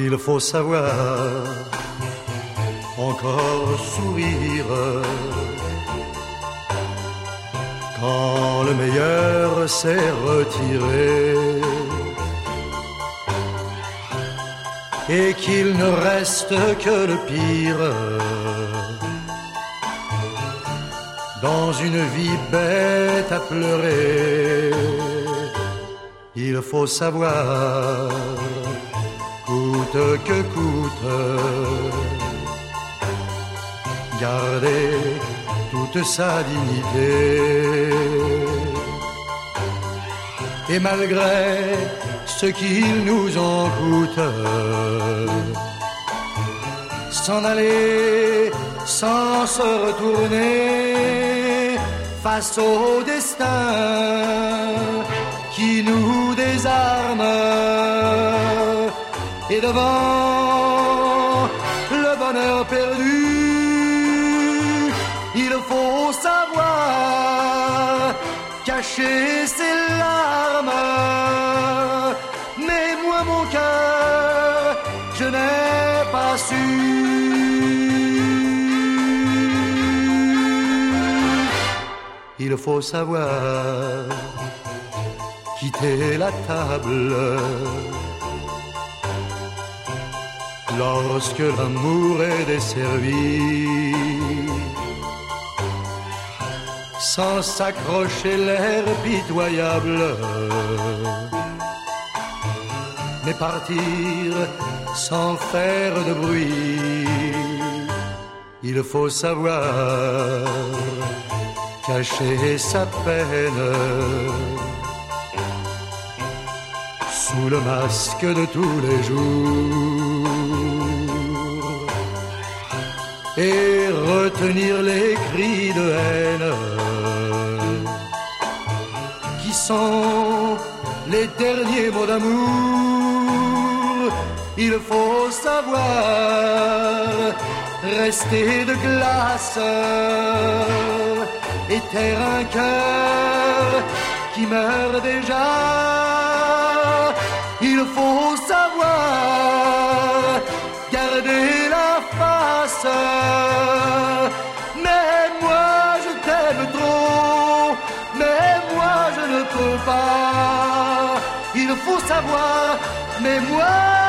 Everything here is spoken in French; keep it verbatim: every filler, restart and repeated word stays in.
Il faut savoir encore sourire quand le meilleur s'est retiré et qu'il ne reste que le pire dans une vie bête à pleurer. Il faut savoir, coûte que coûte, garder toute sa dignité. Et malgré ce qu'il nous en coûte, s'en aller sans se retourner face au destin qui nous désarme. Et devant le bonheur perdu, il faut savoir cacher ses larmes. Mais moi, mon cœur, je n'ai pas su. Il faut savoir quitter la table lorsque l'amour est desservi, sans s'accrocher l'air pitoyable, mais partir sans faire de bruit. Il faut savoir cacher sa peine sous le masque de tous les jours et retenir les cris de haine qui sont les derniers mots d'amour. Il faut savoir rester de glace et taire un cœur qui meurt déjà. Il faut savoir garder la face. Mais moi je t'aime trop, mais moi je ne peux pas. Il faut savoir, mais moi